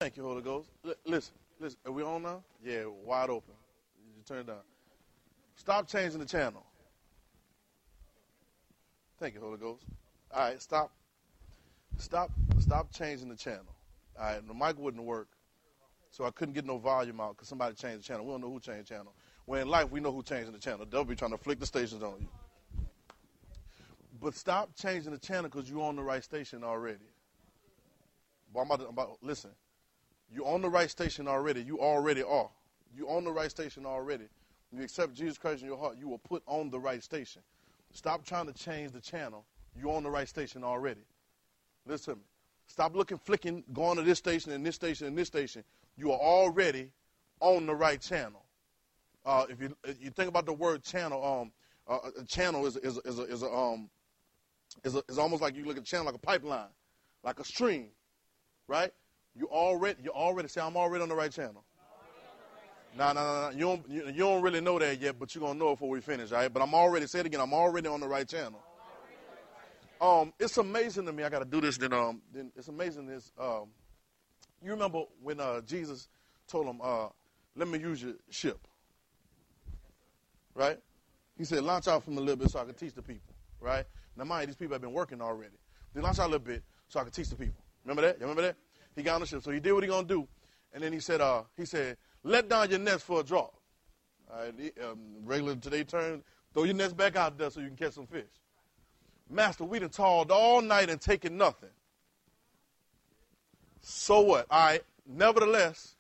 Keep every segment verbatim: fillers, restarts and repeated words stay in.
Thank you, Holy Ghost. L- listen, listen. Are we on now? Yeah, wide open. You turn it down. Stop changing the channel. Thank you, Holy Ghost. All right, stop. Stop. Stop changing the channel. All right, the mic wouldn't work, so I couldn't get no volume out because somebody changed the channel. We don't know who changed the channel. When in life, we know who changing the channel. They'll be trying to flick the stations on you. But stop changing the channel because you're on the right station already. But I'm about to, I'm about, listen, you're on the right station already. You already are. You're on the right station already. When you accept Jesus Christ in your heart, you will put on the right station. Stop trying to change the channel. You're on the right station already. Listen to me. Stop looking, flicking, going to this station and this station and this station. You are already on the right channel. Uh, if you if you think about the word channel, um, uh, a channel is is is a, is a um is a, is almost like you look at a channel like a pipeline, like a stream, right? You already you already say I'm already on the right channel. No, no, no, no. You don't you, you don't really know that yet, but you're gonna know it before we finish, all right? But I'm already say it again. I'm already on the right channel. Um, it's amazing to me. I got to do this. Then um, then it's amazing. This um, you remember when uh Jesus told him, uh, let me use your ship. Right? He said, launch out from a little bit so I can teach the people. Right? Now, mind you, these people have been working already. They launch out a little bit so I can teach the people. Remember that? You remember that? He got on the ship. So he did what he going to do. And then he said, uh, he said, let down your nets for a draw. All right? He, um, regular today term, throw your nets back out there so you can catch some fish. Master, we done toiled all night and taken nothing. So what? All right. Nevertheless,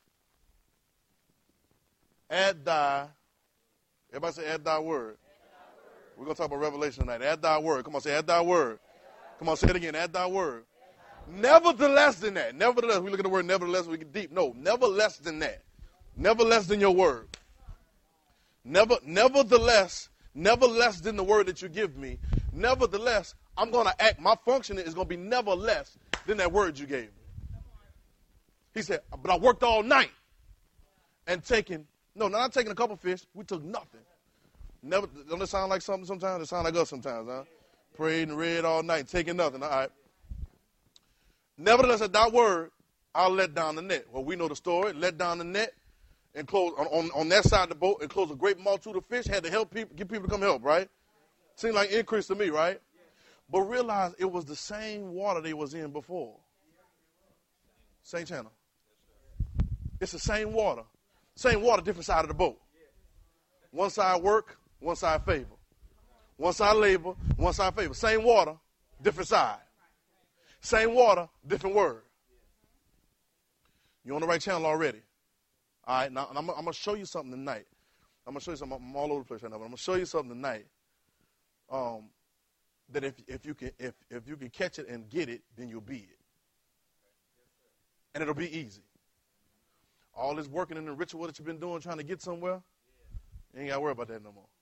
add thy. Everybody say, add thy word. We're going to talk about Revelation tonight. Add thy word. Come on, say, add thy word. Come on, say it again. Add thy word. Nevertheless than that. Nevertheless. We look at the word nevertheless, we get deep. No, never less than that. Never less than your word. Never, nevertheless, never less than the word that you give me. Nevertheless, I'm going to act. My function is going to be never less than that word you gave me. He said, but I worked all night and taken. No, not taking a couple fish. We took nothing. Never. Don't it sound like something sometimes? It sound like us sometimes, huh? Prayed and read all night, taking nothing. All right. Nevertheless, at that word, I'll let down the net. Well, we know the story. Let down the net and close on, on, on that side of the boat and close a great multitude of fish. Had to help people, get people to come help, right? Seemed like increase to me, right? But realize it was the same water they was in before. Same channel. It's the same water. Same water, different side of the boat. One side work, one side favor. One side labor, one side favor. Same water, different side. Same water, different word. You're on the right channel already. All right, now I'm, I'm going to show you something tonight. I'm going to show you something. I'm all over the place right now, but I'm going to show you something tonight. Um, that if if you can if if you can catch it and get it, then you'll be it. And it'll be easy. All this working in the ritual that you've been doing, trying to get somewhere, you ain't got to worry about that no more.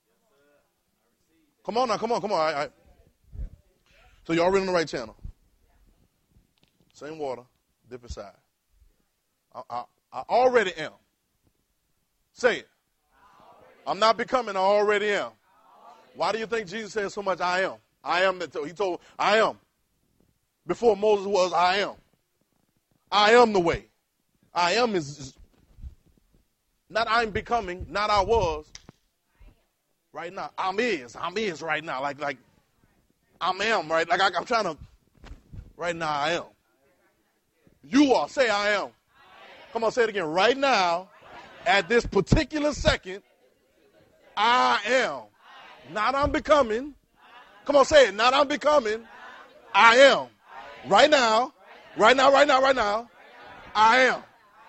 Come on now, come on, come on. All right, all right. So you're already on the right channel. Same water, different side. I, I, I already am. Say it. I'm not becoming, I already am. Why do you think Jesus said so much, I am? I am. That he told, I am. Before Moses was, I am. I am the way. I am is, is not I'm becoming, not I was. Right now, I'm is. I'm is right now. Like, like, I'm am, right? Like, I, I'm trying to, right now, I am. You are. Say, I am. Come on, say it again. Right now, at this particular second, I am. Not I'm becoming. Come on, say it. Not I'm becoming. I am. Right now. Right now, right now, right now. I am.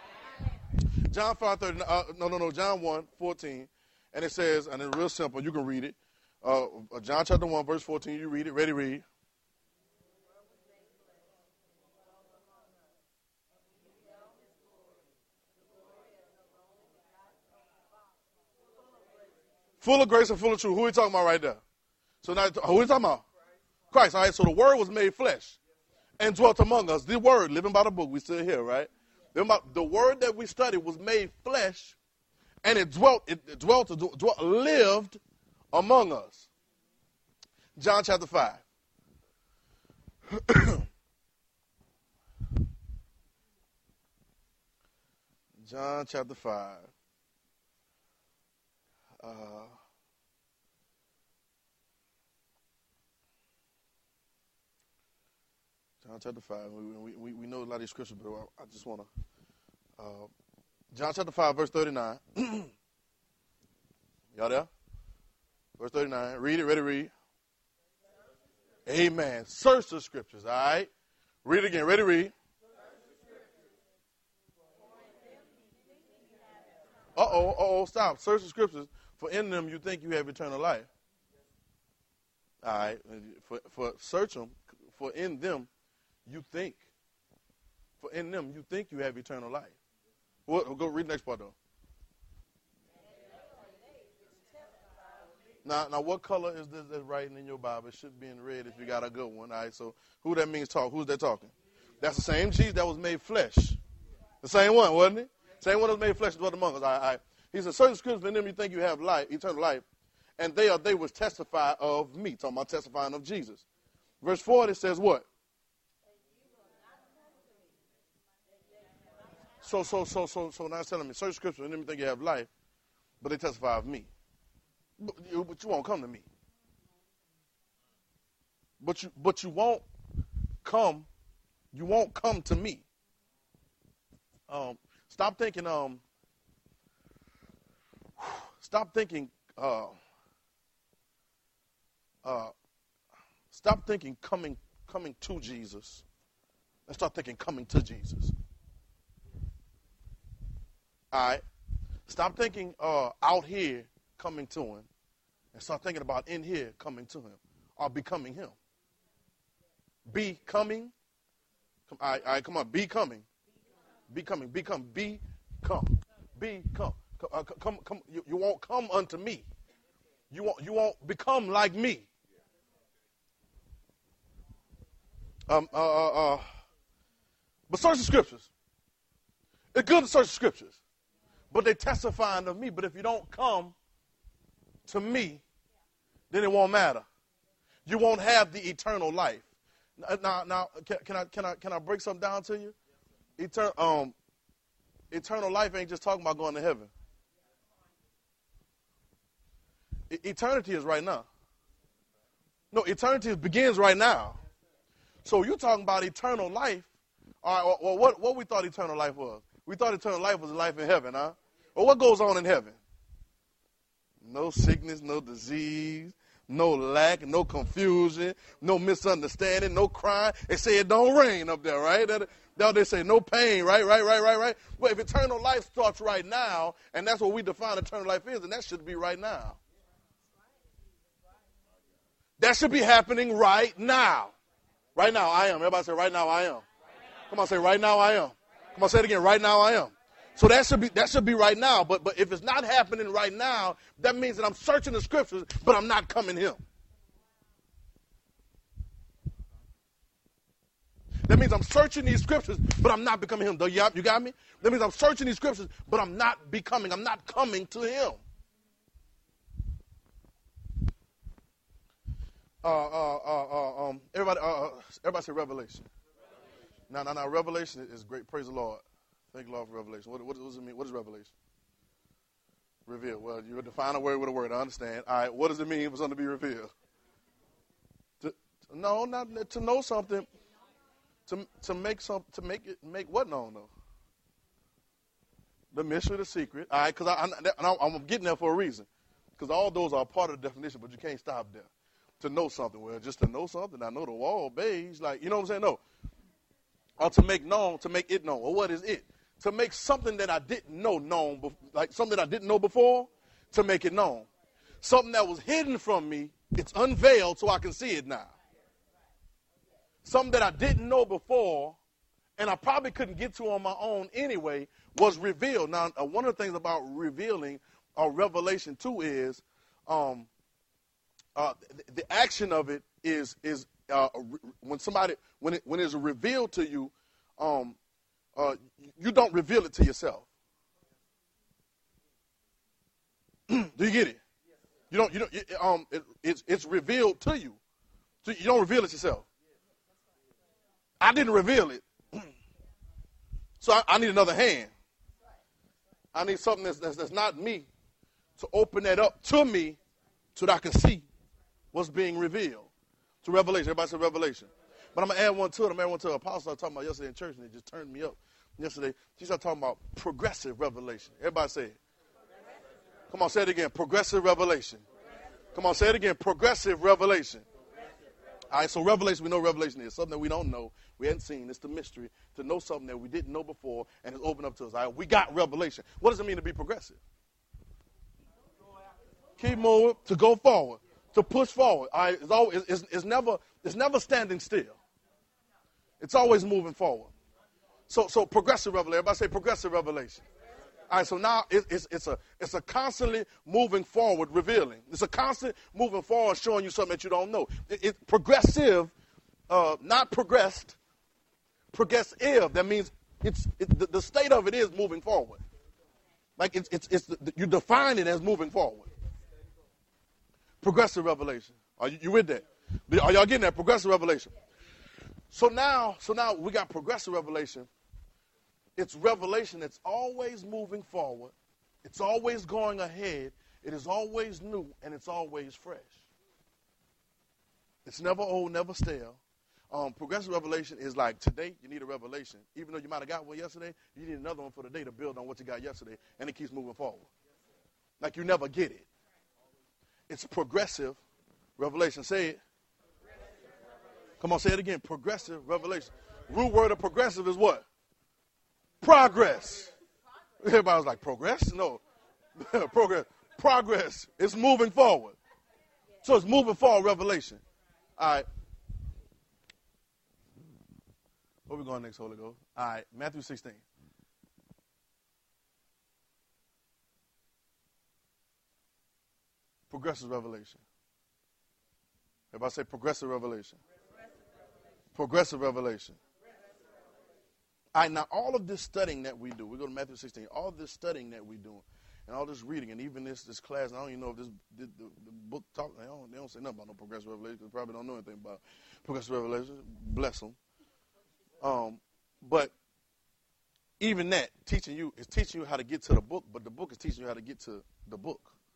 John five thirty, uh, no, no, no, John one fourteen. And it says, and it's real simple, you can read it. Uh, John chapter one, verse fourteen, you read it. Ready, read. Full of grace and full of truth. Who are we talking about right there? So now, who are we talking about? Christ. All right, so the word was made flesh and dwelt among us. The word, living by the book, we still here, right? The word that we studied was made flesh, and it dwelt, it dwelt, dwelt, lived among us. John chapter five. John chapter five. Uh, John chapter five. We, we, we know a lot of these scriptures, but I just want to. Uh, John chapter five, verse thirty-nine. Y'all there? Verse thirty-nine. Read it. Ready to read. Amen. Search the scriptures. All right. Read it again. Ready to read. Uh-oh. Uh-oh. Stop. Search the scriptures. For in them you think you have eternal life. All right. For, for search them. For in them you think. For in them you think you have eternal life. Well, go read the next part, though. Now, now, what color is this that's writing in your Bible? It should be in red if you got a good one. All right, so who that means talk? Who's that talking? That's the same Jesus that was made flesh. The same one, wasn't it? Same one that was made flesh dwelt among us. All right, all right. He said, certain scriptures in them you think you have life, eternal life, and they are they which testify of me. Talking about testifying of Jesus. Verse forty says what? So, so, so, so, so now it's telling me, certain scriptures in them you think you have life, but they testify of me. But you, but you won't come to me. But you, but you won't come. You won't come to me. Um, stop thinking. Um, stop thinking. Uh, uh, stop thinking coming, coming to Jesus, and start thinking coming to Jesus. All right. Stop thinking uh, out here coming to him, and start thinking about in here coming to him or becoming him. Becoming. Come, all right, all right, come on. Becoming. Becoming. Become. Become. Become. Uh, come. Come. You, you won't come unto me. You won't. You won't become like me. Um. Uh. Uh. uh but search the scriptures. It's good to search the scriptures, but they testifying of me. But if you don't come to me, then it won't matter. You won't have the eternal life. Now, now, can, can I can I can I break something down to you? Eternal um, eternal life ain't just talking about going to heaven. E- eternity is right now. No, eternity begins right now. So you're talking about eternal life. All right. Well, what what we thought eternal life was? We thought eternal life was life in heaven, huh? Well, what goes on in heaven? No sickness, no disease, no lack, no confusion, no misunderstanding, no crying. They say it don't rain up there, right? Now they say no pain, right, right, right, right, right. Well, if eternal life starts right now, and that's what we define eternal life is, then that should be right now. That should be happening right now. Right now, I am. Everybody say, right now, I am. Come on, say, right now, I am. Come on, say it again. Right now, I am. So that should be that should be right now. But but if it's not happening right now, that means that I'm searching the scriptures, but I'm not coming him. That means I'm searching these scriptures, but I'm not becoming him. You got, you got me? That means I'm searching these scriptures, but I'm not becoming. I'm not coming to him. Uh, uh, uh, uh, um, everybody, uh, everybody say Revelation. Now, now, now, Revelation is great. Praise the Lord. Thank you, Lord, for revelation. What, what, what does it mean? What is revelation? Reveal. Well, you define a word with a word. I understand. All right. What does it mean for something to be revealed? To, no, not to know something. To to make some to make it make what known though? The mystery, the secret. All right. Because I, I, I'm getting there for a reason. Because all those are part of the definition, but you can't stop there. To know something. Well, just to know something. I know the wall beige. Like you know what I'm saying? No. Or to make known, to make it known. Well, what is it? To make something that I didn't know known, like something that I didn't know before, to make it known. Something that was hidden from me, it's unveiled so I can see it now. Something that I didn't know before, and I probably couldn't get to on my own anyway, was revealed. Now, uh, one of the things about revealing or revelation too is um, uh, the, the action of it is is uh, when somebody when it when it's revealed to you. Um, Uh, you don't reveal it to yourself. Do you get it? You don't. You don't. It, um, it, it's it's revealed to you, so you don't reveal it yourself. I didn't reveal it, so I, I need another hand. I need something that's, that's, that's not me to open that up to me so that I can see what's being revealed. To revelation. Everybody say revelation. But I'm going to add one to it. I'm going to add one to it. Apostle I was talking about yesterday in church, and it just turned me up yesterday. She started talking about progressive revelation. Everybody say it. Come on, say it again. Progressive revelation. Come on, say it again. Progressive revelation. All right, so revelation, we know revelation is something that we don't know, we hadn't seen. It's the mystery to know something that we didn't know before, and it's opened up to us. All right, we got revelation. What does it mean to be progressive? Keep moving, to go forward, to push forward. All right, it's, always, it's, it's, never, it's never standing still. It's always moving forward. So, so progressive revelation. Everybody say progressive revelation. All right, so now it, it's, it's, a, it's a constantly moving forward revealing. It's a constant moving forward showing you something that you don't know. It, it, progressive, uh, not progressed, progressive. That means it's it, the, the state of it is moving forward. Like it's, it's, it's the, you define it as moving forward. Progressive revelation. Are you, you with that? Are y'all getting that? Progressive revelation. So now, so now we got progressive revelation. It's revelation that's always moving forward. It's always going ahead. It is always new, and it's always fresh. It's never old, never stale. Um, progressive revelation is like today you need a revelation. Even though you might have got one yesterday, you need another one for the day to build on what you got yesterday, and it keeps moving forward. Like you never get it. It's progressive revelation. Say it. Come on, say it again. Progressive revelation. Root word of progressive is what? Progress. Everybody was like, progress? No. Progress. Progress. It's moving forward. So it's moving forward revelation. All right. Where we going next, Holy Ghost? All right. Matthew sixteen. Progressive revelation. Everybody say progressive revelation. Progressive revelation. All right, now all of this studying that we do, we go to Matthew sixteen, all this studying that we do, and all this reading, and even this this class, and I don't even know if this the, the, the book talk, they don't, they don't say nothing about no progressive revelation, because they probably don't know anything about progressive revelation. Bless them. Um, but even that, teaching you, is teaching you how to get to the book, but the book is teaching you how to get to the book.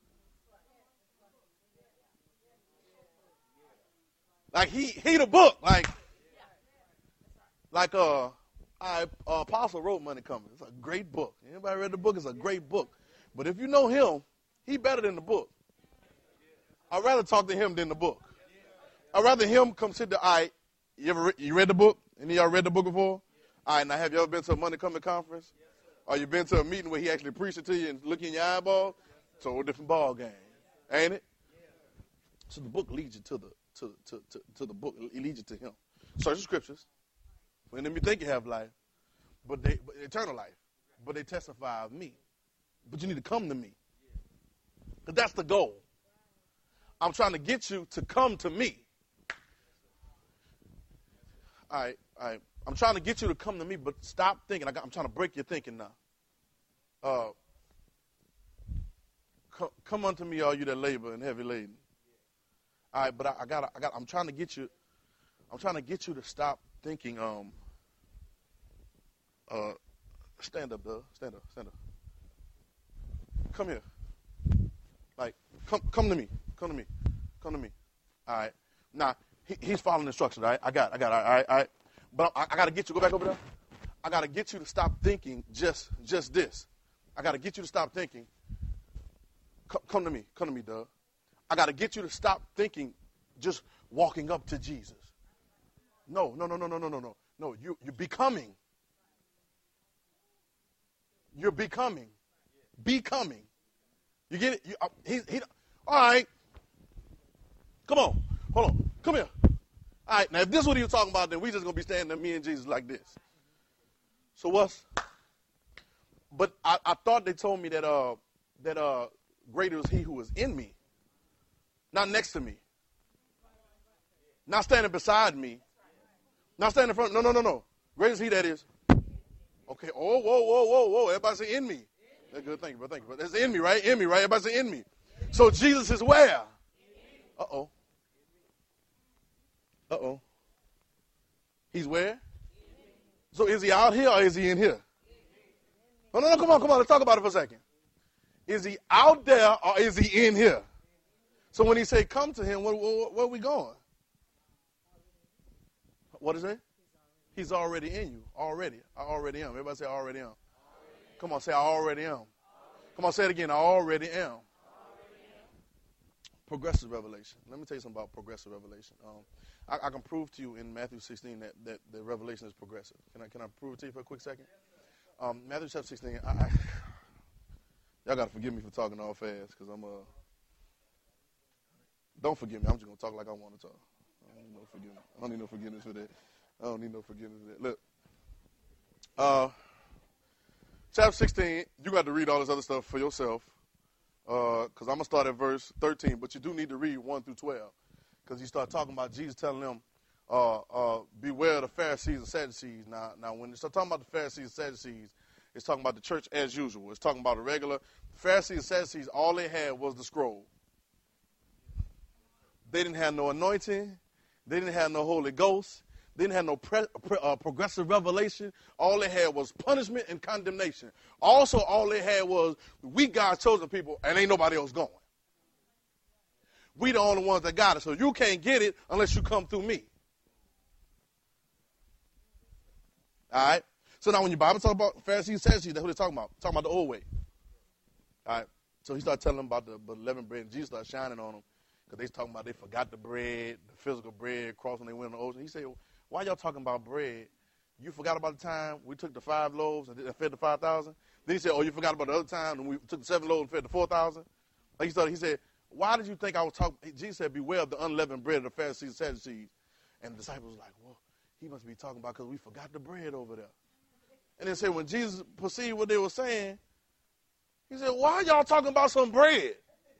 Like he, he the book, like, like uh, I, uh, Apostle wrote Money Coming. It's a great book. Anybody read the book? It's a great book. But if you know him, he better than the book. I'd rather talk to him than the book. I'd rather him come sit there. All right, you ever re- you read the book? Any of y'all read the book before? All right, now have you ever been to a Money Coming conference? Or you been to a meeting where he actually preached it to you and look in your eyeball? It's a whole different ball game, ain't it? So the book leads you to the to to to, to the book. It leads you to him. Search the scriptures. When them you think you have life, but they but eternal life, but they testify of me. But you need to come to me, because that's the goal. I'm trying to get you to come to me. All right, all right. I'm trying to get you to come to me, but stop thinking. I got, I'm trying to break your thinking now. Uh, come, come unto me, all you that labor and heavy laden. All right, but I, I got, I got. I'm trying to get you. I'm trying to get you to stop thinking. Um. Uh, stand up, Doug. Stand up. Stand up. Come here. Like, come, come to me. Come to me. Come to me. All right. Now he, he's following instructions. All right. I got. I got. All right. All right. But I, I got to get you. Go back over there. I got to get you to stop thinking just, just this. I got to get you to stop thinking. Come, come to me. Come to me, Doug. I got to get you to stop thinking just walking up to Jesus. No, no, no, no, no, no, no, no. No, you, you're becoming. You're becoming. Becoming. You get it? You, uh, he, he, all right. Come on. Hold on. Come here. All right. Now, if this is what he was talking about, then we just going to be standing there, me and Jesus, like this. So what's? But I, I thought they told me that uh that uh greater is he who is in me. Not next to me. Not standing beside me. Not standing in front. No, no, no, no. Greater is he that is. Okay. Oh, whoa, whoa, whoa, whoa. Everybody say in me. That's good. Thank you, bro. Thank you, bro. That's in me, right? In me, right? Everybody say in me. So Jesus is where? Uh-oh. Uh-oh. He's where? So is he out here or is he in here? Oh, no, no, come on, come on. Let's talk about it for a second. Is he out there or is he in here? So when he say come to him, where, where, where are we going? What is it? He's already in you. Already. I already am. Everybody say I already am. Come on, say I already am. Come on, say it again. I already am. Progressive revelation. Let me tell you something about progressive revelation. Um, I, I can prove to you in Matthew sixteen that, that the revelation is progressive. Can I can I prove it to you for a quick second? Um, Matthew chapter sixteen. I, I, y'all got to forgive me for talking all fast because I'm uh. Don't forgive me. I'm just gonna talk like I want to talk. I don't need no forgiveness. I don't need no forgiveness for that. I don't need no forgiveness for that. Look. Uh, chapter sixteen. You got to read all this other stuff for yourself. Because uh, I'm going to start at verse thirteen, but you do need to read one through twelve. Because you start talking about Jesus telling them, uh, uh, beware of the Pharisees and Sadducees. Now, now, when you start talking about the Pharisees and Sadducees, it's talking about the church as usual. It's talking about the regular. The Pharisees and Sadducees, all they had was the scroll. They didn't have no anointing. They didn't have no Holy Ghost. They didn't have no pre- pre- uh, progressive revelation. All they had was punishment and condemnation. Also, all they had was, we God's chosen people, and ain't nobody else going. We the only ones that got it, so you can't get it unless you come through me. All right? So now when your Bible talks about Pharisees and Sadducees, that's what they're talking about. Talking about the old way. All right? So he started telling them about the leavened bread, and Jesus started shining on them because they was talking about they forgot the bread, the physical bread, crossing they went on the ocean. He said, why y'all talking about bread? You forgot about the time we took the five loaves and fed the five thousand? Then he said, oh, you forgot about the other time when we took the seven loaves and fed the four thousand? Like he started, he said, why did you think I was talking? Jesus said, beware of the unleavened bread of the Pharisees and Sadducees. And the disciples were like, well, he must be talking about because we forgot the bread over there. And then said, when Jesus perceived what they were saying, he said, why y'all talking about some bread?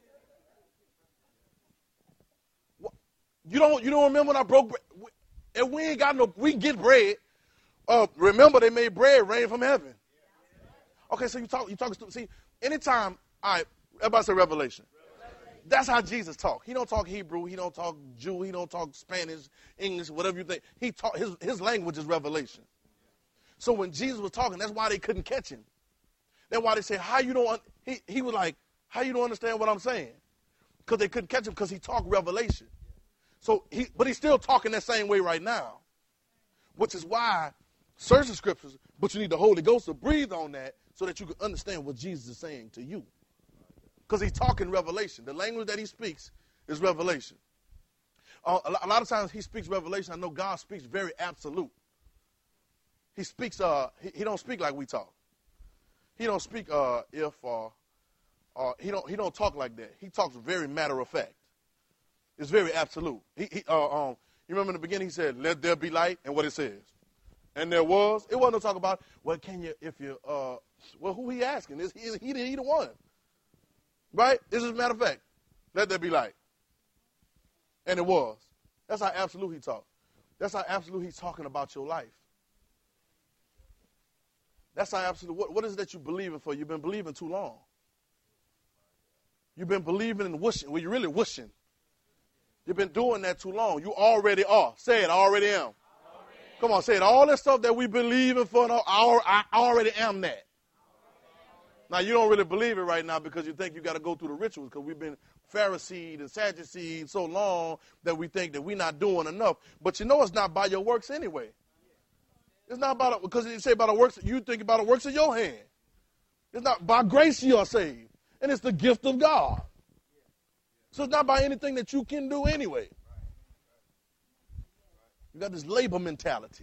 You don't, you don't remember when I broke bread? And we ain't got no, we get bread. Uh, remember, they made bread rain from heaven. Okay, so you talk, you talk. See, anytime, all right, everybody say revelation. Revelation. That's how Jesus talk. He don't talk Hebrew. He don't talk Jew. He don't talk Spanish, English, whatever you think. He talk. His his language is revelation. So when Jesus was talking, that's why they couldn't catch him. That's why they say, how you don't? He he was like, how you don't understand what I'm saying? Because they couldn't catch him because he talked revelation. So he, but he's still talking that same way right now, which is why search the scriptures, but you need the Holy Ghost to breathe on that so that you can understand what Jesus is saying to you. Because he's talking revelation. The language that he speaks is revelation. Uh, a lot of times he speaks revelation. I know God speaks very absolute. He speaks, uh, he, he don't speak like we talk. He don't speak uh, if, or, uh, uh, he don't he don't talk like that. He talks very matter of fact. It's very absolute. He, he, uh, um, you remember in the beginning he said, let there be light, and what it says. And there was. It wasn't no talk about, well, can you, if you, uh, well, who he asking? Is he, he, he the one. Right? This is a matter of fact. Let there be light. And it was. That's how absolute he talked. That's how absolute he's talking about your life. That's how absolute. What, what is it that you're believing for? You've been believing too long. You've been believing in wishing. Well, you're really wishing. You've been doing that too long. You already are. Say it, I already am. I already Come on, say it. All this stuff that we believe in for, I already am that. Now, you don't really believe it right now because you think you got to go through the rituals because we've been Pharisees and Sadducees so long that we think that we're not doing enough. But you know it's not by your works anyway. It's not about it because you say about the works, you think about the works of your hand. It's not by grace you are saved. And it's the gift of God. So it's not by anything that you can do anyway. You got this labor mentality.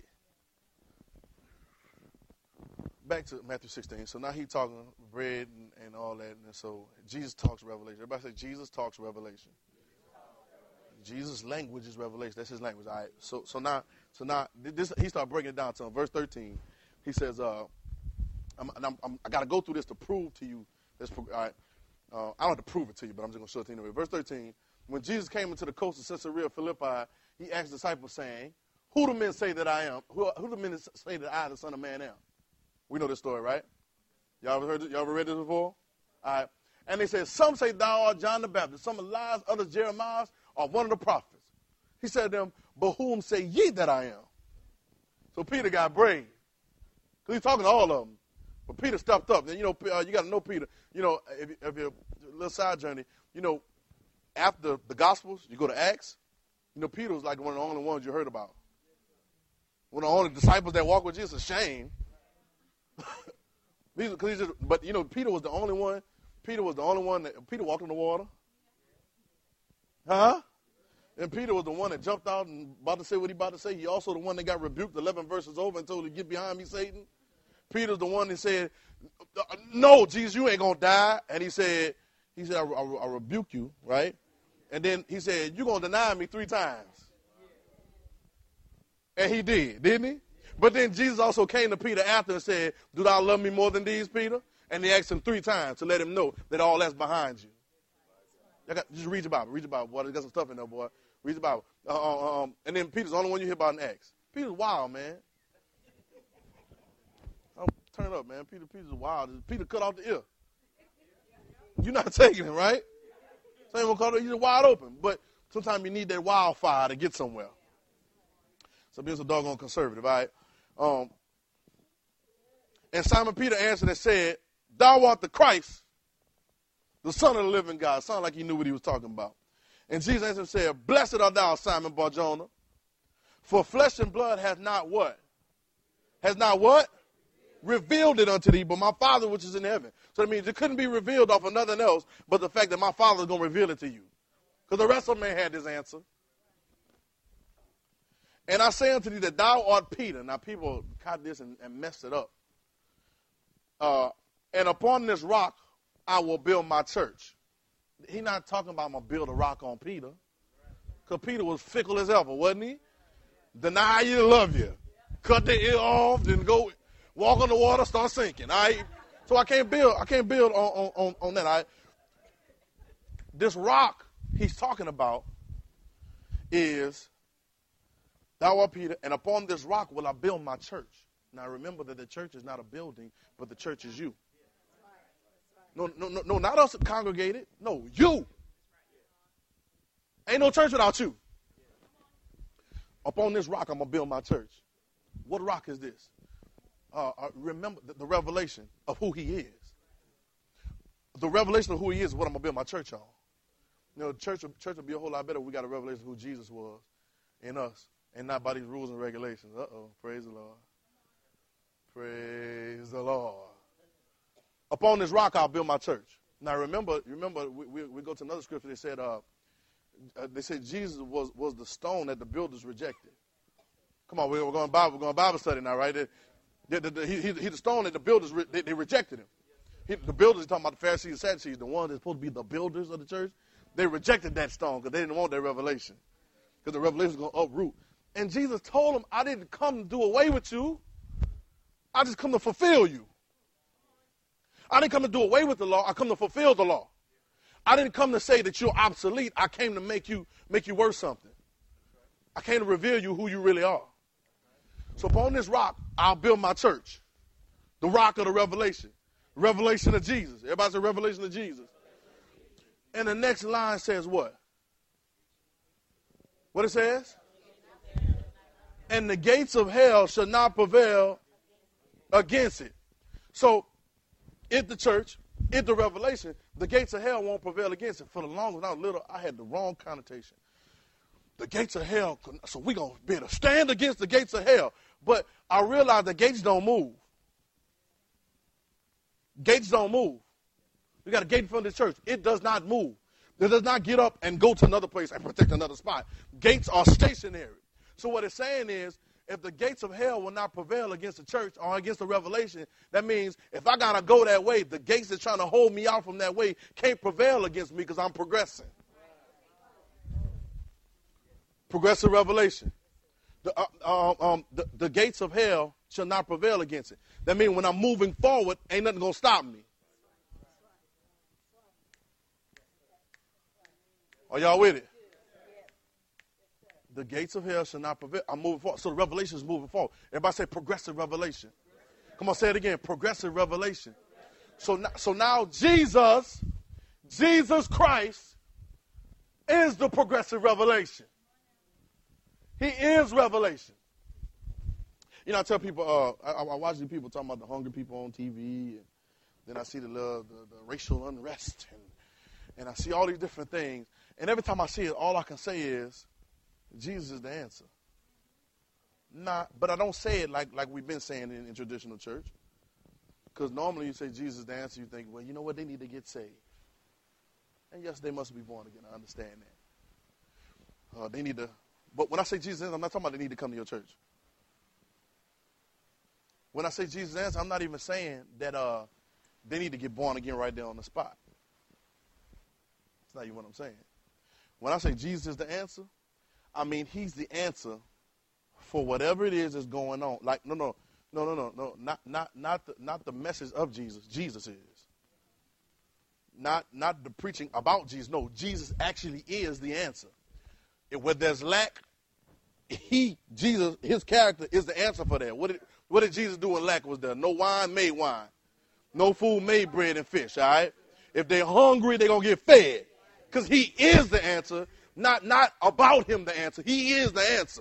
Back to Matthew sixteen. So now he's talking bread and, and all that. And so Jesus talks revelation. Everybody say Jesus talks revelation. Jesus' language is revelation. That's his language. All right. So so now so now this he started breaking it down to him. Verse thirteen. He says, uh, I'm, I'm, I'm, I got to go through this to prove to you. This, all right. Uh, I don't have to prove it to you, but I'm just going to show it to you anyway. Verse thirteen, when Jesus came into the coast of Caesarea Philippi, he asked the disciples, saying, who do men say that I am? Who, who do men say that I, the Son of Man, am? We know this story, right? Y'all ever heard this? Y'all ever read this before? All right. And they said, some say thou art John the Baptist, some Elias, others Jeremiah, or one of the prophets. He said to them, but whom say ye that I am? So Peter got brave. Because he's talking to all of them. But Peter stepped up. And, you know, uh, you got to know Peter. You know, if, if you're a little side journey, you know, after the Gospels, you go to Acts. You know, Peter was like one of the only ones you heard about. One of the only disciples that walked with Jesus. A shame. he's, he's just, but, you know, Peter was the only one. Peter was the only one that, Peter walked on the water. Huh? And Peter was the one that jumped out and about to say what he about to say. He also the one that got rebuked eleven verses over and told him to get behind me, Satan. Peter's the one that said, no, Jesus, you ain't going to die. And he said, he said, I, I, I rebuke you, right? And then he said, you're going to deny me three times. And he did, didn't he? But then Jesus also came to Peter after and said, do thou love me more than these, Peter? And he asked him three times to let him know that all that's behind you. I got, just read your Bible. Read your Bible, boy. There's got some stuff in there, boy. Read your Bible. Uh, um, and then Peter's the only one you hear about in Acts. Peter's wild, man. Oh, turn it up, man. Peter, Peter's wild. Peter cut off the ear. You're not taking it, right? Same one cut off. You're wide open. But sometimes you need that wildfire to get somewhere. So being so doggone conservative, all right? Um, and Simon Peter answered and said, thou art the Christ, the Son of the living God. Sounded like he knew what he was talking about. And Jesus answered and said, blessed art thou, Simon Bar-Jonah, for flesh and blood has not what? Has not what? Revealed it unto thee, but my Father which is in heaven. So that means it couldn't be revealed off of nothing else but the fact that my Father is going to reveal it to you. Because the rest of them ain't had this answer. And I say unto thee that thou art Peter. Now people caught this and, and messed it up. Uh, and upon this rock I will build my church. He's not talking about I'm going to build a rock on Peter. Because Peter was fickle as ever, wasn't he? Deny you, love you. Cut the ear off, then go walk on the water, start sinking. All right? So I can't build, I can't build on, on, on that. All right? This rock he's talking about is, thou art Peter, and upon this rock will I build my church. Now remember that the church is not a building, but the church is you. No, no, no, no, not us congregated. No, you. Ain't no church without you. Upon this rock, I'm going to build my church. What rock is this? Uh, uh, remember the, the revelation of who he is. The revelation of who he is is what I'm going to build my church on. You know, church, church would be a whole lot better if we got a revelation of who Jesus was in us and not by these rules and regulations. Uh-oh, praise the Lord. Praise the Lord. Upon this rock, I'll build my church. Now, remember, remember, we, we, we go to another scripture. They said, uh, uh, they said Jesus was, was the stone that the builders rejected. Come on, we're going Bible, we're going Bible study now, right? The, the, the, he, he, he the stone that the builders re, they, they rejected him. He, the builders, talking about the Pharisees and Sadducees, the ones that's supposed to be the builders of the church. They rejected that stone because they didn't want that revelation, because the revelation was going to uproot. And Jesus told them, I didn't come to do away with you. I just come to fulfill you. I didn't come to do away with the law. I come to fulfill the law. I didn't come to say that you're obsolete. I came to make you make you worth something. I came to reveal you who you really are. So upon this rock, I'll build my church. The rock of the revelation. Revelation of Jesus. Everybody say revelation of Jesus. And the next line says what? What it says? And the gates of hell shall not prevail against it. So, if the church, if the revelation, the gates of hell won't prevail against it. For the longest, when I was little, I had the wrong connotation. The gates of hell, so we're going to be able to stand against the gates of hell. But I realized the gates don't move. Gates don't move. We got a gate in front of the church. It does not move. It does not get up and go to another place and protect another spot. Gates are stationary. So what it's saying is, if the gates of hell will not prevail against the church or against the revelation, that means if I got to go that way, the gates that's trying to hold me out from that way can't prevail against me because I'm progressing. Progressive revelation. The, uh, um, the, the gates of hell shall not prevail against it. That means when I'm moving forward, ain't nothing going to stop me. Are y'all with it? The gates of hell shall not prevail. I'm moving forward. So the revelation is moving forward. Everybody say progressive revelation. Come on, say it again. Progressive revelation. So now, so now Jesus, Jesus Christ is the progressive revelation. He is revelation. You know, I tell people, uh, I, I watch these people talking about the hungry people on T V, and then I see the, the, the racial unrest, and, and I see all these different things. And every time I see it, all I can say is, Jesus is the answer. Not, but I don't say it like, like we've been saying in, in traditional church. Because normally you say Jesus is the answer, you think, well, you know what, they need to get saved. And yes, they must be born again. I understand that. Uh, they need to, but when I say Jesus, I'm not talking about they need to come to your church. When I say Jesus answer, I'm not even saying that uh, they need to get born again right there on the spot. That's not even what I'm saying. When I say Jesus is the answer, I mean he's the answer for whatever it is that's going on. Like, no, no, no, no, no, no, not not not the not the message of Jesus. Jesus is. Not not the preaching about Jesus. No, Jesus actually is the answer. If where there's lack, he, Jesus, his character is the answer for that. What did what did Jesus do when lack was there? No wine made wine. No food made bread and fish, all right? If they're hungry, they're going to get fed. Because he is the answer, not, not about him the answer. He is the answer.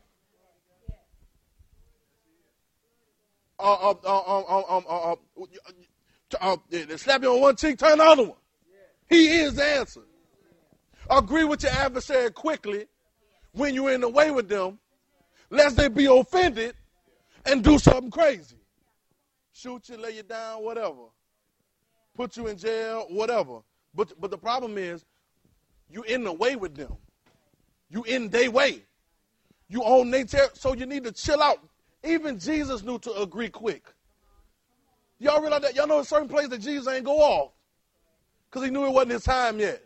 Uh, uh, uh, uh, uh, uh, uh, uh, uh, slap you on one cheek, turn the other one. He is the answer. Agree with your adversary quickly when you're in the way with them, lest they be offended and do something crazy. Shoot you, lay you down, whatever. Put you in jail, whatever. But but the problem is, you in the way with them. You in their way. You own their territory, so you need to chill out. Even Jesus knew to agree quick. Y'all realize that? Y'all know a certain place that Jesus ain't go off because he knew it wasn't his time yet.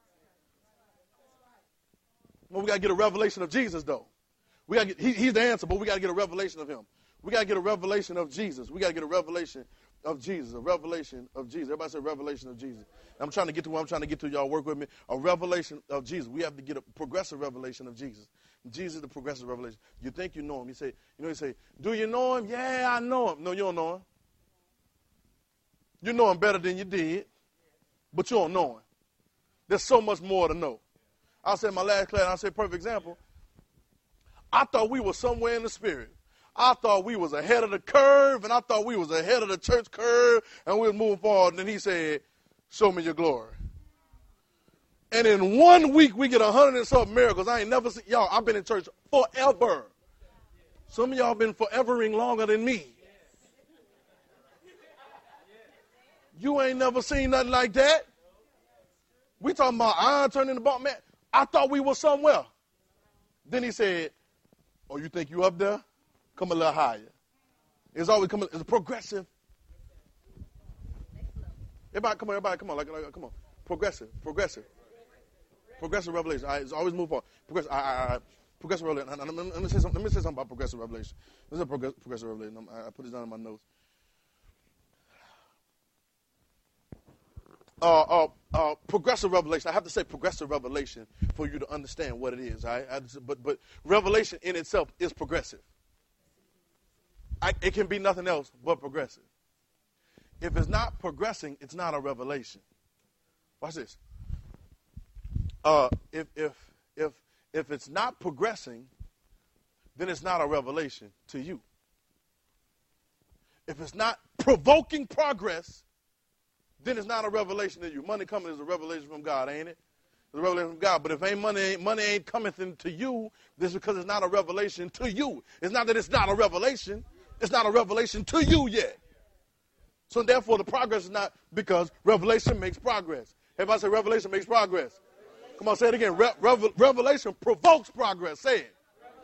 Well, we got to get a revelation of Jesus, though. We got to get, he, he's the answer, but we got to get a revelation of him. We got to get a revelation of Jesus. We got to get a revelation of Jesus, a revelation of Jesus. Everybody say revelation of Jesus. I'm trying to get to where I'm trying to get to. Y'all work with me. A revelation of Jesus. We have to get a progressive revelation of Jesus. Jesus is the progressive revelation. You think you know him. You say, you know, you say, do you know him? Yeah, I know him. No, you don't know him. You know him better than you did, but you don't know him. There's so much more to know. I said in my last class, I said, perfect example. I thought we were somewhere in the spirit. I thought we was ahead of the curve, and I thought we was ahead of the church curve, and we was moving forward. And then he said, show me your glory. And in one week, we get a hundred and something miracles. I ain't never seen, y'all, I've been in church forever. Some of y'all been forevering longer than me. You ain't never seen nothing like that. We talking about iron turning the ball, man. I thought we were somewhere. Then he said, oh, you think you up there? Come a little higher. It's always coming. It's progressive. Everybody, come on, everybody, come on, like, like come on. Progressive, progressive, progressive revelation. All right, it's always move forward. Progressive, I, I, I, progressive revelation. Let me, let me say something. Let me say something about progressive revelation. This is a progressive, progressive revelation. I, I put this down in my notes. Uh, uh, uh, progressive revelation. I have to say progressive revelation for you to understand what it is. All right? I just, but but revelation in itself is progressive. I, it can be nothing else but progressive. If it's not progressing, it's not a revelation. Watch this. Uh, if if if if it's not progressing, then it's not a revelation to you. If it's not provoking progress, then it's not a revelation to you. Money coming is a revelation from God, ain't it? It's a revelation from God. But if ain't money, ain't, money ain't coming to you, this is because it's not a revelation to you. It's not that it's not a revelation. It's not a revelation to you yet. So therefore, the progress is not because revelation makes progress. Everybody say revelation makes progress. Come on, say it again. Re- revel- revelation provokes progress. Say it.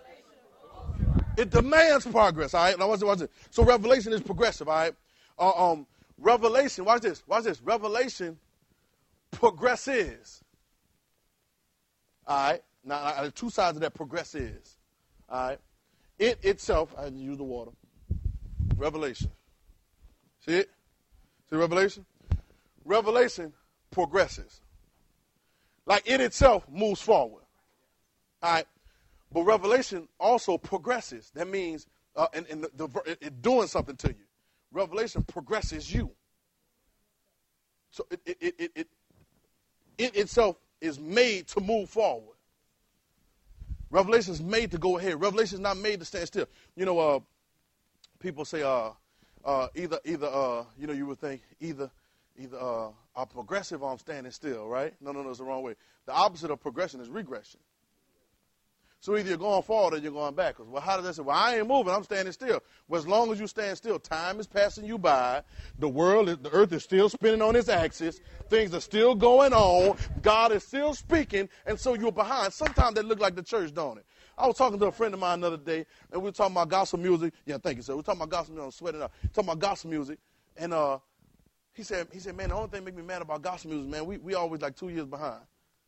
It demands progress. All right. Now watch it. Watch it. So revelation is progressive. All right. Uh, um. Revelation, watch this, watch this. Revelation progresses. All right. Now, there's two sides of that progresses. All right. It itself, I use the water. Revelation. See it? See Revelation? Revelation progresses. Like it itself moves forward. All right. But Revelation also progresses. That means uh, and, and the, the, it, it doing something to you. Revelation progresses you. So it, it, it, it, it, it itself is made to move forward. Revelation is made to go ahead. Revelation is not made to stand still. You know, uh, people say, uh, uh, either, either, uh, you know, you would think either, either uh, I'm progressive or I'm standing still, right? No, no, no, it's the wrong way. The opposite of progression is regression. So either you're going forward or you're going backwards. Well, how does that say? Well, I ain't moving. I'm standing still. Well, as long as you stand still, time is passing you by. The world, is, the earth is still spinning on its axis. Things are still going on. God is still speaking, and so you're behind. Sometimes they look like the church, don't it? I was talking to a friend of mine the other day, and we were talking about gospel music. Yeah, thank you, sir. We were talking about gospel music. I'm sweating up. Talking about gospel music, and uh, he said, he said, man, the only thing that make me mad about gospel music, man, we we always like two years behind.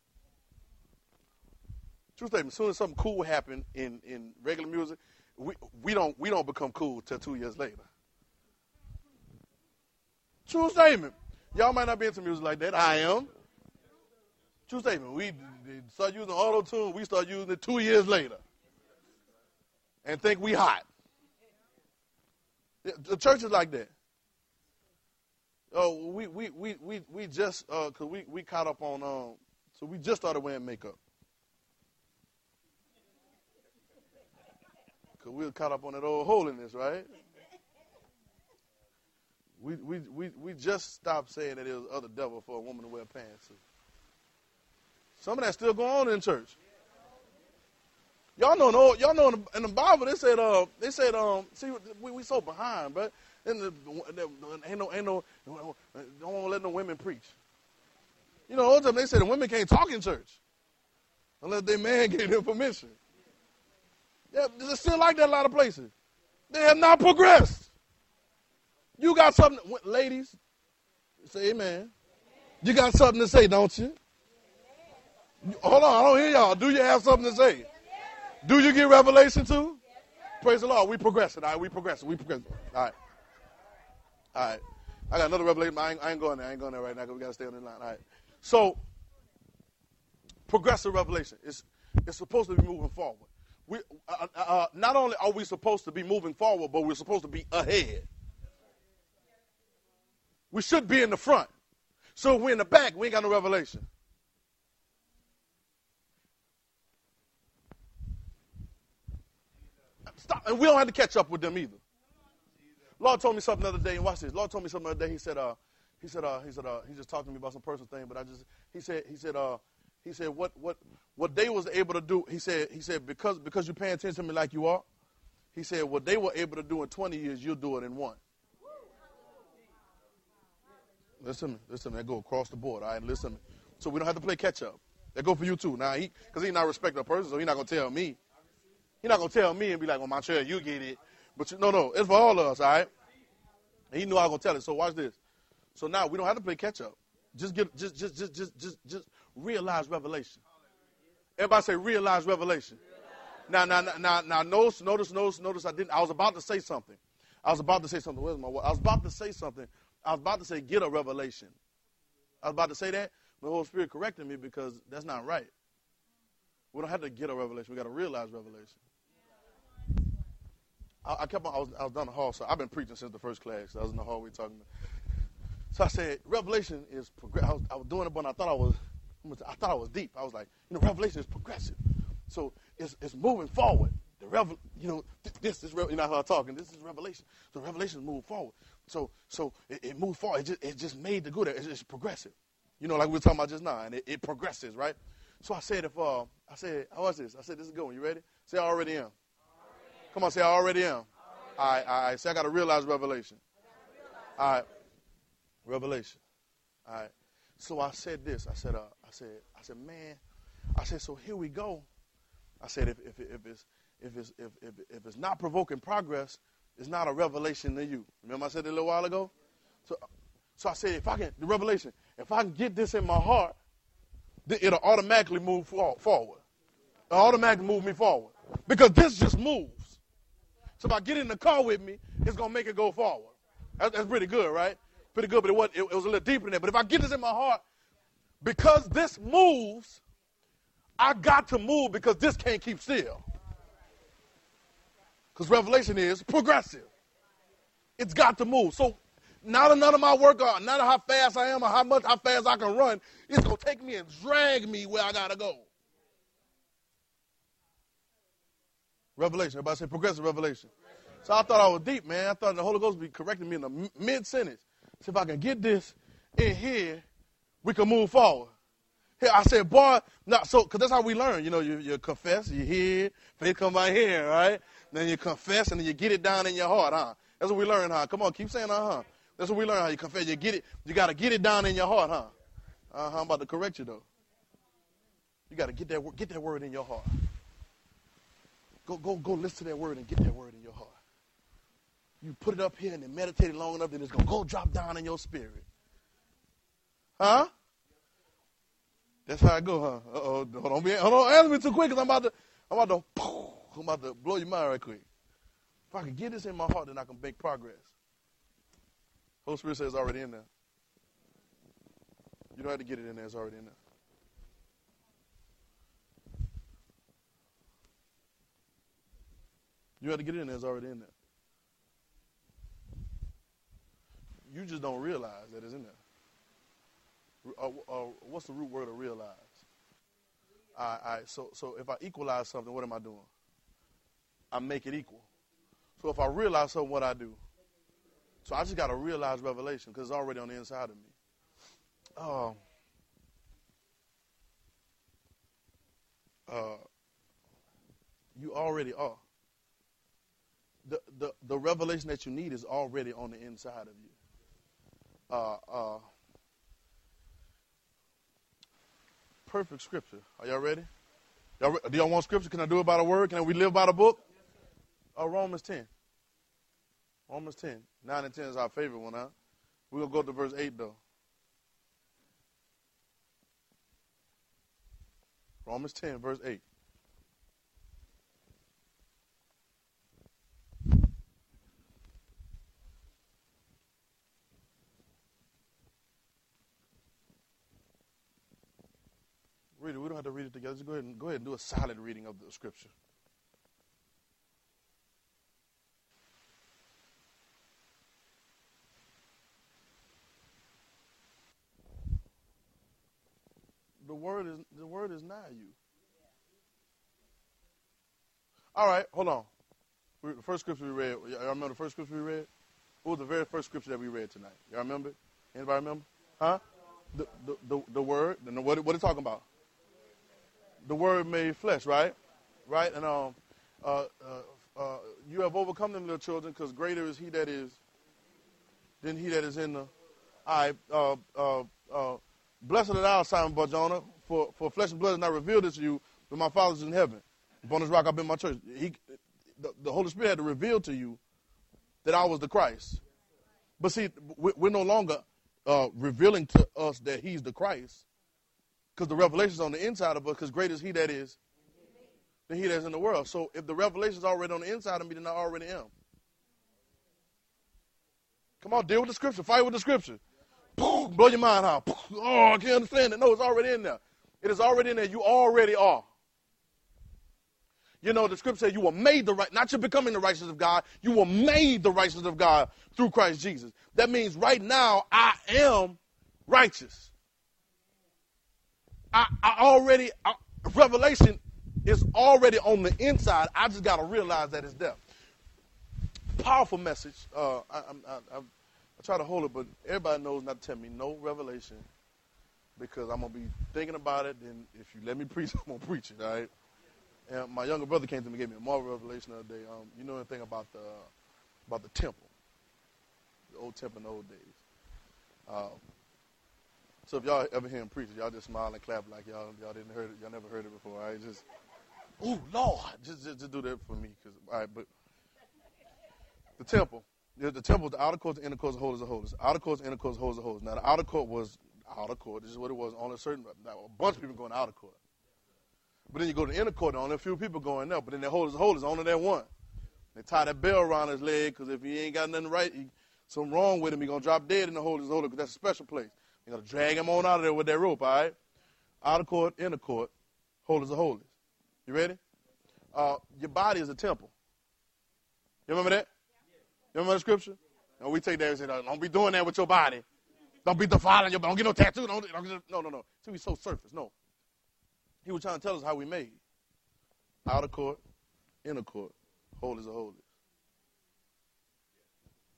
True statement. As soon as something cool happened in, in regular music, we we don't we don't become cool till two years later. True statement. Y'all might not be into music like that. I am. True statement. We start using auto-tune. We start using it two years later, and think we hot. The church is like that. Oh, we we we we we just uh, cause we we caught up on um, so we just started wearing makeup. Because we were caught up on that old holiness, right? We, we, we, we just stopped saying that it was other devil for a woman to wear pants. Some of that still going on in church. Y'all know, no, y'all know in the, in the Bible they said, uh, they said, um, see, we we so behind, but and the, the, ain't no, ain't no, don't want to let no women preach. You know, all the time they said the women can't talk in church unless their man gave them permission. Yeah, it's still like that in a lot of places. They have not progressed. You got something, ladies, say amen. You got something to say, don't you? Hold on, I don't hear y'all. Do you have something to say? Do you get revelation too? Praise the Lord. We progressing. All right, we progressing. We progressing. All right. All right. I got another revelation. I ain't, I ain't going there. I ain't going there right now because we got to stay on the line. All right. So, progressive revelation. It's, it's supposed to be moving forward. We, uh, uh, not only are we supposed to be moving forward, but we're supposed to be ahead. We should be in the front. So if we're in the back, we ain't got no revelation. Stop. And we don't have to catch up with them either. Lord told me something the other day, and watch this. Lord told me something the other day. He said, uh, he said, uh, he said, uh, he just talked to me about some personal thing, but I just, he said, he said, uh, He said, what what what they was able to do, he said, he said, because because you're paying attention to me like you are, he said, what they were able to do in twenty years, you'll do it in one. Listen to me, listen to me, that go across the board, all right, listen to me. So we don't have to play catch up. That go for you too. Now, he, because he's not respecting a person, so he's not going to tell me. He's not going to tell me and be like, well, my child, you get it. But you, no, no, it's for all of us, all right? And he knew I was going to tell it, so watch this. So now we don't have to play catch up. Just get, just, just, just, just, just, just realize revelation. Everybody say realize revelation. Now, now, now, now, notice, notice, notice, notice. I didn't. I was about to say something. I was about to say something. Where's my? I was about to say something. I was about to say get a revelation. I was about to say that. The Holy Spirit corrected me because that's not right. We don't have to get a revelation. We got to realize revelation. I, I kept on. I was, I was down the hall. So I've been preaching since the first class. So I was in the hallway talking. So I said, revelation is progressive. I was, I was doing it, but I thought I was, I thought I was deep. I was like, you know, revelation is progressive. So it's it's moving forward. The revel, you know, th- this is, you know how I'm talking. This is revelation. So revelation move forward. So so it, it moved forward. It just, it just made the good. It's, it's progressive. You know, like we were talking about just now, and it, it progresses, right? So I said, if uh, I said, how was this? I said, this is a good one. You ready? Say, I already am. Already Come on, say, I already am. Already all right, all right. Say, I got to realize revelation. Realize. All right. Revelation. All right. So I said this. I said, uh, I said, I said, man, I said, so here we go. I said, if if if it's if it's if if, if it's not provoking progress, it's not a revelation to you. Remember I said that a little while ago? So so I said, if I can the revelation, if I can get this in my heart, then it'll automatically move for, forward. It'll automatically move me forward. Because this just moves. So if I get in the car with me, it's gonna make it go forward. That's, that's pretty good, right? Pretty good, but it was, it, it was a little deeper than that. But if I get this in my heart, because this moves, I got to move because this can't keep still. Because revelation is progressive. It's got to move. So not none of my work, or not how fast I am or how much, how fast I can run, it's going to take me and drag me where I got to go. Revelation. Everybody say progressive revelation. So I thought I was deep, man. I thought the Holy Ghost would be correcting me in the mid-sentence. So if I can get this in here, we can move forward. Here, I said, boy, not so, because that's how we learn. You know, you, you confess, you hear, faith come by hearing, right? Then you confess, and then you get it down in your heart, huh? That's what we learn, huh? Come on, keep saying, uh-huh. That's what we learn, how you confess. You get it. You got to get it down in your heart, huh? Uh-huh, I'm about to correct you, though. You got to get that, get that word in your heart. Go, go, go listen to that word and get that word in your heart. You put it up here and then meditate it long enough, then it's going to go drop down in your spirit. Huh? That's how it go, huh? Uh-oh. Hold on, hold on, answer me too quick, because I'm about to, I'm about to, I'm about to blow your mind right quick. If I can get this in my heart, then I can make progress. Holy Spirit says it's already in there. You don't have to get it in there, it's already in there. You have to get it in there, it's already in there. You just don't realize that it's in there. Uh, uh, what's the root word of realize? All right, all right, so, so if I equalize something, what am I doing? I make it equal. So if I realize something, what I do? So I just got to realize revelation because it's already on the inside of me. Um, uh, you already are. The, the, the revelation that you need is already on the inside of you. Uh, uh, perfect scripture. Are y'all ready? Y'all, do y'all want scripture? Can I do it by the word? Can we live by the book? Uh, Romans ten. Romans ten. nine and ten is our favorite one, huh? We're going to go to verse eight, though. Romans ten, verse eight. Read it. We don't have to read it together. Just go ahead and go ahead and do a silent reading of the scripture. The word is the word is nigh you. All right, hold on. We, the first scripture we read. Y'all remember the first scripture we read? What was the very first scripture that we read tonight? Y'all remember? Anybody remember? Huh? The the the, the word. The, what what are you talking about? The word made flesh, right? Right? And um, uh, uh, uh, you have overcome them, little children, because greater is he that is than he that is in the. I uh, uh, uh, blessed are thou, Simon Barjona, for for flesh and blood has not revealed this to you, but my Father's in heaven. Upon this rock I built my church. He, the, the Holy Spirit had to reveal to you that I was the Christ. But see, we're no longer uh, revealing to us that he's the Christ. Because the revelation is on the inside of us, because greater is he that is than he that is in the world. So if the revelation is already on the inside of me, then I already am. Come on, deal with the scripture. Fight with the scripture. Boom, blow your mind out. Oh, I can't understand it. No, it's already in there. It is already in there. You already are. You know, the scripture says you were made the right, not you're becoming the righteousness of God. You were made the righteousness of God through Christ Jesus. That means right now I am righteous. I, I already, I, revelation is already on the inside. I just got to realize that it's there. Powerful message. Uh, I, I, I, I try to hold it, but everybody knows not to tell me no revelation because I'm going to be thinking about it, and if you let me preach, I'm going to preach it, all right? And my younger brother came to me and gave me a marvel revelation the other day. Um, you know anything about the, about the temple, the old temple in the old days. Uh, So if y'all ever hear him preach, y'all just smile and clap like y'all y'all didn't heard it, y'all never heard it before. All right, just, oh Lord, just, just just do that for me, cause all right. But the temple, the, the temple, the outer court, the inner court, the holies of holies. Outer court, the inner court, the holies of holies. Now the outer court was outer court. This is what it was. Only a certain, a bunch of people going to outer court. But then you go to the inner court, only a few people going there. But then the holies of holies, only that one. They tie that bell around his leg, cause if he ain't got nothing right, he, something wrong with him, he gonna drop dead in the holies of holies, cause that's a special place. You got to drag him on out of there with that rope, all right? Outer court, inner court, holies of holies. You ready? Uh, your body is a temple. You remember that? You remember the scripture? And we take that and say, don't be doing that with your body. Don't be defiling your body. Don't get no tattoo. Don't, don't get no, no, no. See, we so surface. No. He was trying to tell us how we made. Outer court, inner court, holies of holies.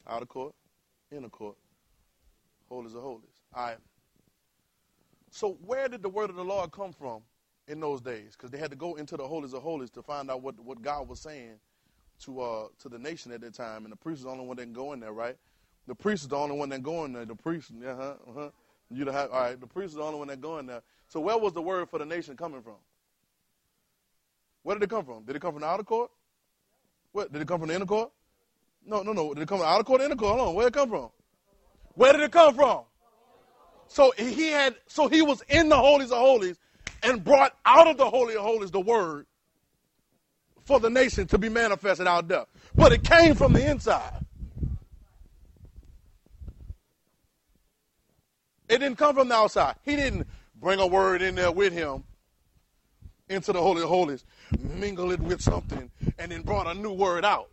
Outer court, inner court, holies of holies. All right. So where did the word of the Lord come from in those days? Because they had to go into the holies of holies to find out what, what God was saying to uh to the nation at that time. And the priest was the only one that can go in there, right? The priest is the only one that go in there. The priest, yeah, uh-huh, uh-huh. You have, all right, the priest is the only one that go in there. So where was the word for the nation coming from? Where did it come from? Did it come from the outer court? What, did it come from the inner court? No, no, no. Did it come from the outer court, inner court? Hold on. Where did it come from? Where did it come from? So he had, so he was in the holies of holies and brought out of the holy of holies the word for the nation to be manifested out there. But it came from the inside. It didn't come from the outside. He didn't bring a word in there with him into the holy of holies, mingle it with something, and then brought a new word out.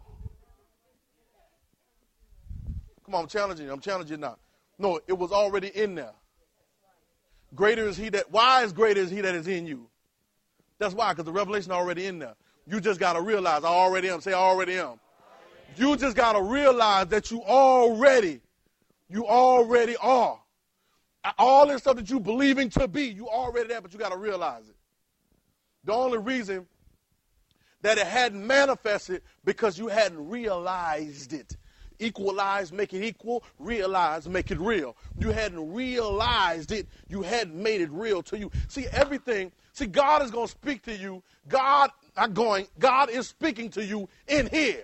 Come on, I'm challenging you. I'm challenging you now. No, it was already in there. Greater is he that, why is greater is he that is in you? That's why, because the revelation is already in there. You just got to realize, I already am. Say, I already am. You just got to realize that you already, you already are. All this stuff that you believing to be, you already there, but you got to realize it. The only reason that it hadn't manifested because you hadn't realized it. Equalize, make it equal. Realize, make it real. You hadn't realized it. You hadn't made it real to you. See, everything, see, God is going to speak to you. God, not going, God is speaking to you in here.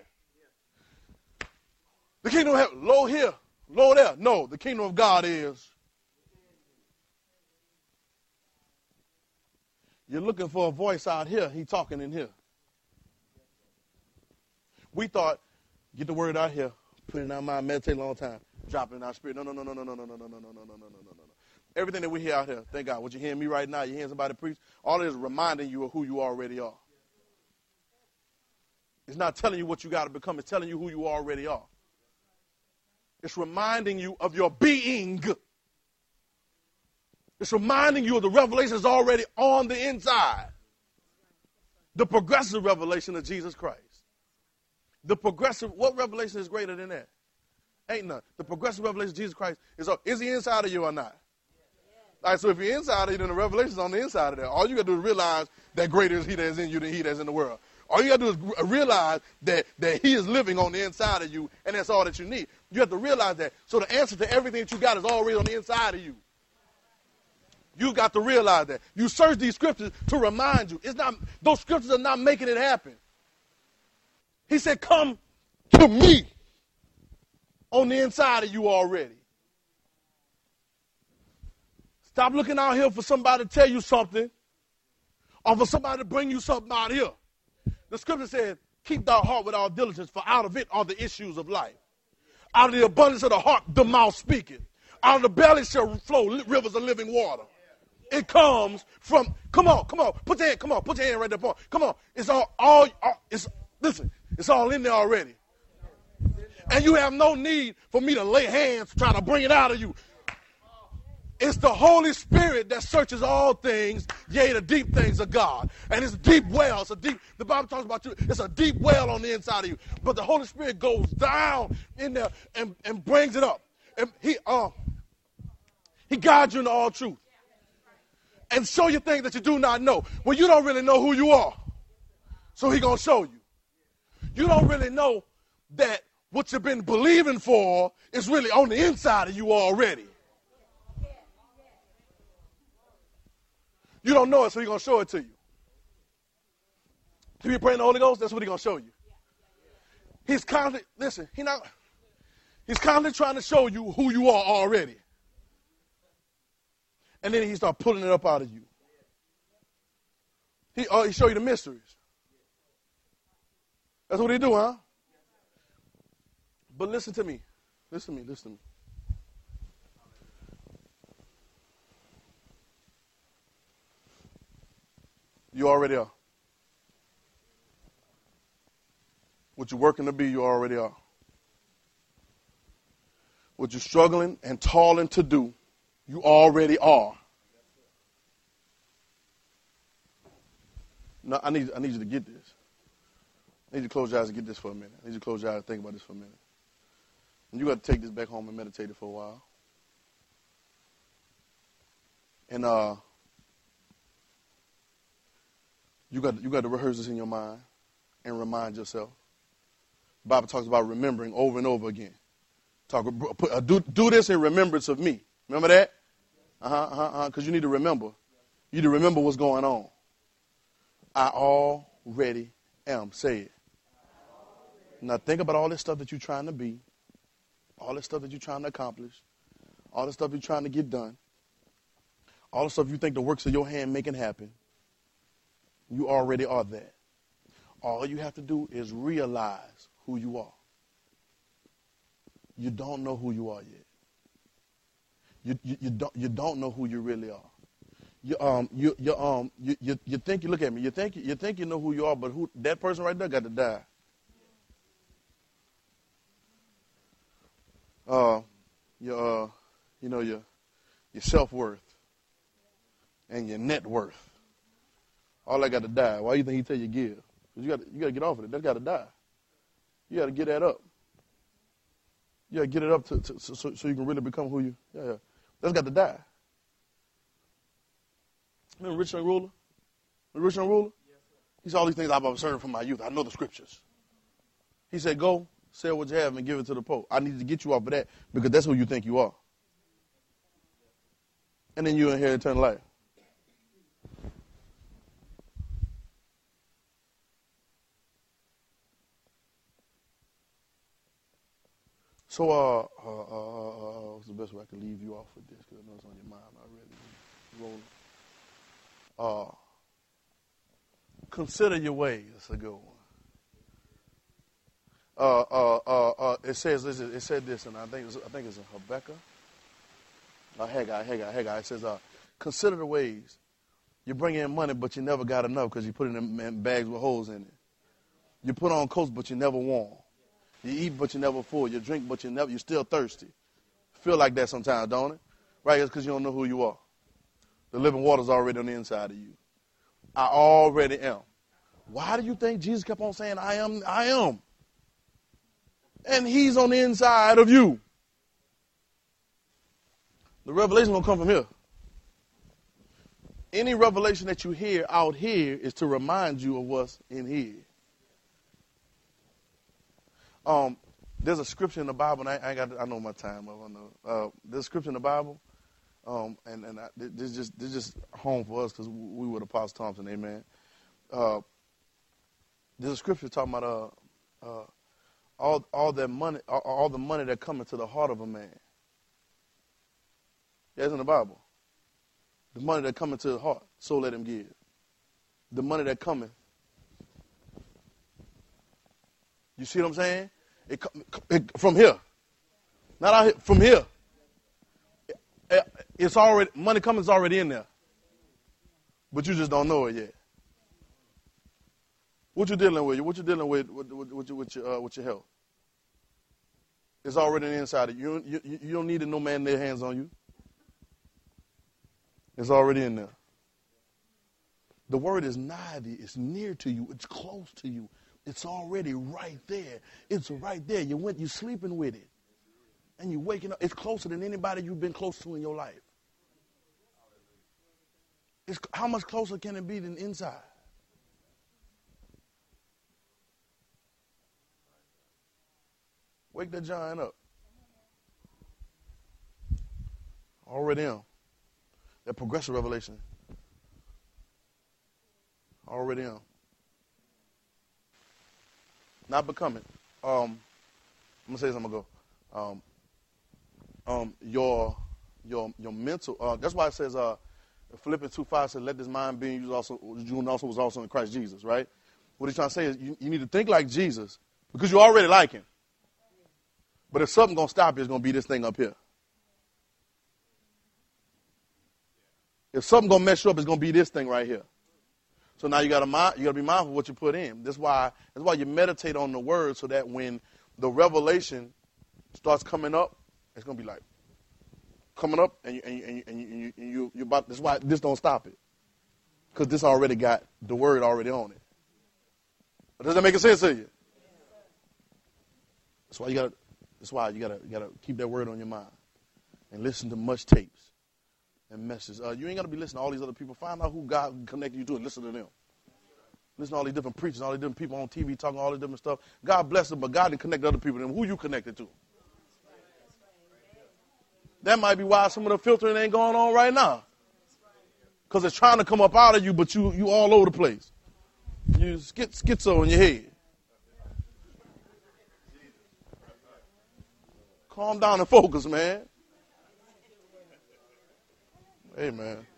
The kingdom of heaven, low here, low there. No, the kingdom of God is. You're looking for a voice out here. He's talking in here. We thought, get the word out here, put it in our mind, meditate a long time, drop it in our spirit. No, no, no, no, no, no, no, no, no, no, no, no, no, no, no, no. Everything that we hear out here, thank God. What you're hearing me right now, you're hearing somebody preach, all it is reminding you of who you already are. It's not telling you what you got to become. It's telling you who you already are. It's reminding you of your being. It's reminding you of the revelation that's already on the inside. The progressive revelation of Jesus Christ. The progressive, what revelation is greater than that? Ain't none. The progressive revelation of Jesus Christ is, is he inside of you or not? All right, so if you're inside of you, then the revelation is on the inside of that. All you got to do is realize that greater is he that is in you than he that's in the world. All you got to do is realize that, that he is living on the inside of you, and that's all that you need. You have to realize that. So the answer to everything that you got is already on the inside of you. You got to realize that. You search these scriptures to remind you. It's not, those scriptures are not making it happen. He said, come to me on the inside of you already. Stop looking out here for somebody to tell you something or for somebody to bring you something out here. The scripture says, keep thy heart with all diligence, for out of it are the issues of life. Out of the abundance of the heart, the mouth speaketh. Out of the belly shall flow rivers of living water. It comes from, come on, come on, put your hand, come on, put your hand right there. Come on. It's all, all, all it's, listen, it's all in there already. And you have no need for me to lay hands trying to bring it out of you. It's the Holy Spirit that searches all things, yea, the deep things of God. And it's a deep well. It's a deep, the Bible talks about you, it's a deep well on the inside of you. But the Holy Spirit goes down in there and, and brings it up. And he, uh, he guides you into all truth. And show you things that you do not know. Well, you don't really know who you are. So he's going to show you. You don't really know that what you've been believing for is really on the inside of you already. You don't know it, so he's going to show it to you. If you pray in the Holy Ghost, that's what he's going to show you. He's constantly, listen, he not, he's constantly trying to show you who you are already. And then he start pulling it up out of you. He, uh, he show you the mysteries. That's what he do, huh? But listen to me. Listen to me. Listen to me. You already are. What you're working to be, you already are. What you're struggling and toiling to do, you already are. No, I need, I need you to get this. I need you to close your eyes and get this for a minute. I need you to close your eyes and think about this for a minute. You got to take this back home and meditate it for a while. And uh, you got you got to rehearse this in your mind and remind yourself. The Bible talks about remembering over and over again. Talk, put, uh, do, do this in remembrance of me. Remember that? Uh-huh, uh-huh, uh-huh. Because you need to remember. You need to remember what's going on. I already am. Say it. Now think about all this stuff that you're trying to be. All this stuff that you're trying to accomplish. All the stuff you're trying to get done. All the stuff you think the works of your hand making happen. You already are that. All you have to do is realize who you are. You don't know who you are yet. You you, you don't you don't know who you really are. You um you you um you, you you think you look at me. You think you think you know who you are, but who that person right there got to die. Uh, your uh, you know your your self-worth and your net worth. All that got to die. Why do you think he tell you give? Because you got you got to get off of it. That got to die. You got to get that up. You got to get it up to, to so, so you can really become who you. Yeah, yeah. That's got to die. Remember rich young ruler? The rich young ruler? Yes, he said all these things I've observed from my youth. I know the scriptures. He said, go sell what you have and give it to the poor. I need to get you off of that because that's who you think you are. And then you inherit eternal life. So, uh, uh, uh, uh, what's the best way I can leave you off with this? Because I know it's on your mind already. Rolling. Uh, consider your ways. That's a good one. Uh, uh, uh, uh, it says this. It said this, and I think it's, I think it's in Habakkuk. Uh, Haggai, Haggai, Haggai. It says, uh, consider the ways. You bring in money, but you never got enough because you put it in, in bags with holes in it. You put on coats, but you never warm. You eat, but you never full. You drink, but you never. You're still thirsty. Feel like that sometimes, don't it? Right? It's because you don't know who you are. The living water's already on the inside of you. I already am. Why do you think Jesus kept on saying, I am, I am? And he's on the inside of you. The revelation will come from here. Any revelation that you hear out here is to remind you of what's in here. Um, there's a scripture in the Bible, and I, I got, I know my time. I know. Uh, there's a scripture in the Bible, um, and and I, this just this just home for us because we were the Apostle Thompson, amen. Uh, there's a scripture talking about uh, uh, all all that money, all, all the money that cometh to the heart of a man. Yeah, it's in the Bible. The money that cometh to the heart, so let him give. The money that cometh. You see what I'm saying? It, it, from here. Not out here, from here. It, it's already, money coming is already in there. But you just don't know it yet. What you dealing with? What you dealing with with, with, with, your, with, your, uh, with your health? It's already on the inside of you. You, you. you don't need no man lay hands on you. It's already in there. The word is nigh thee. It's near to you. It's close to you. It's already right there. It's right there. You went, you're sleeping with it. And you're waking up. It's closer than anybody you've been close to in your life. It's, how much closer can it be than inside? Wake that giant up. Already am. That progressive revelation. Already am. Not becoming. Um, I'm gonna say this. I'm gonna go. Um, um, your your your mental. Uh, that's why it says. Uh, Philippians two five says, "Let this mind be in you also, you also was also in Christ Jesus." Right. What he's trying to say is, you, you need to think like Jesus because you already like him. But if something's gonna stop you, it's gonna be this thing up here. If something's gonna mess you up, it's gonna be this thing right here. So now you got to you got to be mindful of what you put in. That's why that's why you meditate on the word so that when the revelation starts coming up, it's gonna be like coming up, and you and you and you, and you, and you you're about. That's why this don't stop it, because this already got the word already on it. But does that make sense to you? That's why you got. That's why you gotta you gotta keep that word on your mind and listen to much tapes and messages. Uh, you ain't gotta be listening to all these other people. Find out who God connected you to and listen to them. Listen to all these different preachers, all these different people on T V talking all these different stuff. God bless them, but God didn't connect other people to them. Who you connected to? That might be why some of the filtering ain't going on right now. Because it's trying to come up out of you, but you you all over the place. You skit schizo in your head. Calm down and focus, man. Amen.